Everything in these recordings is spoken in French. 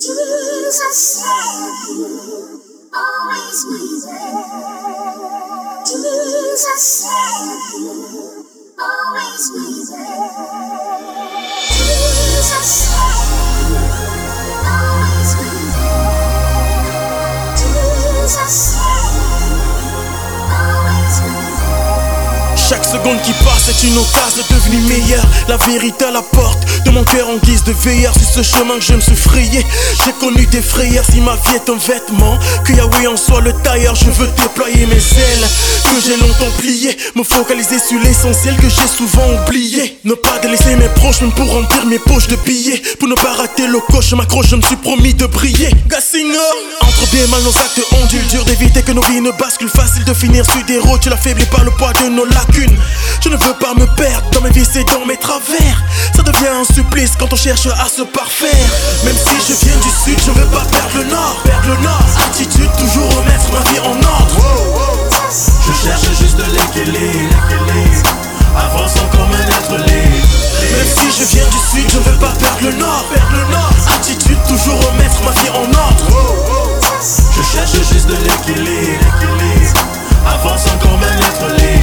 Jesus said you always be there. Jesus said you always be there. Jesus said you always be there. Jesus said you always be there. Chaque seconde qui passe est une occasion de devenir meilleur. La vérité à la porte de mon cœur en guise de veilleur. C'est ce chemin que je me suis frayé. J'ai connu des frayeurs. Si ma vie est un vêtement, que Yahweh en soit le tailleur. Je veux déployer mes ailes que j'ai longtemps pliées. Me focaliser sur l'essentiel que j'ai souvent oublié. Ne pas délaisser mes proches même pour remplir mes poches de billets. Pour ne pas rater le coche, je m'accroche, je me suis promis de briller. Gassinga. Entre bien mal nos actes ondulent. Dur d'éviter que nos vies ne basculent. Facile de finir sur des routes affaiblis par le poids de nos lacunes. Je ne veux pas me perdre dans mes vies et dans mes travers. Ça devient un supplice quand on cherche à se parfaire. Même si je viens du sud, je veux pas perdre le nord. Attitude, toujours remettre ma vie en ordre. Je cherche juste l'équilibre, avançant comme un être libre. Même si je viens du sud, je veux pas perdre le nord. Attitude, toujours remettre ma vie en ordre. Je cherche juste l'équilibre, avançant comme un être libre.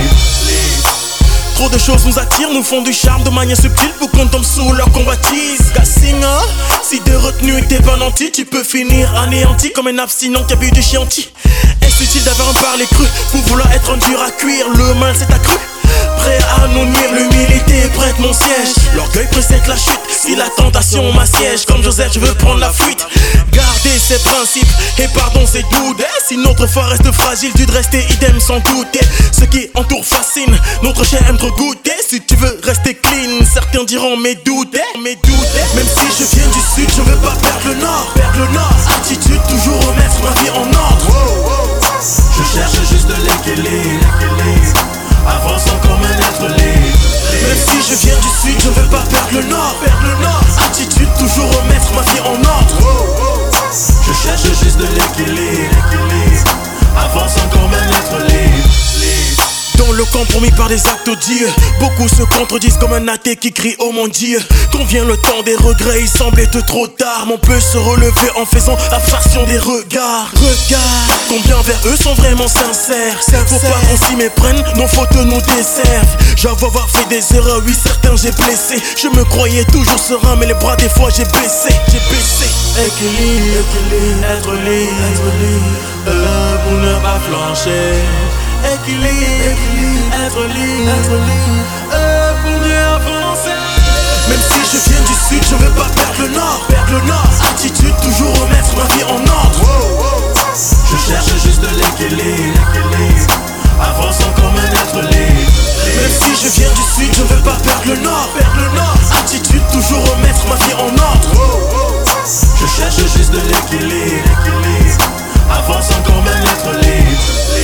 Trop de choses nous attirent, nous font du charme de manière subtile pour qu'on tombe sous leur convoitise. Gassinga, si de retenue t'es pas nanti, tu peux finir anéanti comme un abstinent qui a bu du chianti. Est-ce utile d'avoir un parler cru pour vouloir être un dur à cuire? Le mal s'est accru, prêt à nous nuire, l'humilité prête mon siège. L'orgueil précède la chute, si la tentation m'assiège. Comme Joseph, je veux prendre la fuite. Garder ses principes et pardon ses doutes. Si notre foi reste fragile, tu de rester idem sans douter. Ce qui entoure fascine, notre chair aime trop goûter. Si tu veux rester clean, certains diront mes doutes. Même si je viens du sud, je veux pas perdre le nord. Attitude, toujours remettre ma vie en ordre. Je cherche juste l'équilibre, avançant comme un être libre. Même si je viens du sud, je veux pas perdre le nord. Attitude, toujours remettre ma vie en ordre. Je cherche juste l'équilibre, avançant comme un être libre. Dans le compromis par des actes odieux, beaucoup se contredisent comme un athée qui crie oh mon Dieu. Quand vient le temps des regrets, il semble être trop tard. Mais on peut se relever en faisant abstraction des regards. Combien vers eux sont vraiment sincères. Faut pas qu'on s'y méprenne, nos fautes nous desservent. J'avoue avoir fait des erreurs, oui certains j'ai blessé. Je me croyais toujours serein, mais les bras des fois j'ai baissé. Équilibre, être libre, pour ne pas flancher. Équilibre, être libre, pour mieux avancer. Même si je viens du sud, je veux pas perdre le nord. Attitude, toujours remettre ma vie en ordre. Je cherche juste l'équilibre, avançant comme un être libre. Même si je viens du sud, je veux pas perdre le nord. Attitude, toujours remettre ma vie en ordre. Je cherche juste l'équilibre, avançant comme un être libre.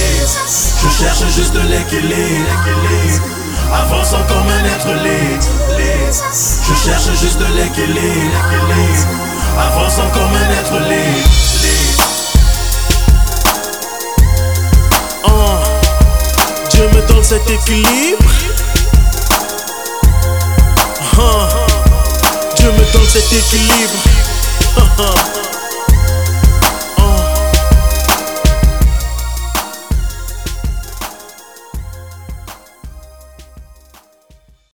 Je cherche juste l'équilibre, avançant comme un être libre. Je cherche juste l'équilibre, avançant comme un être libre. Dieu me donne cet équilibre. Dieu me donne cet équilibre.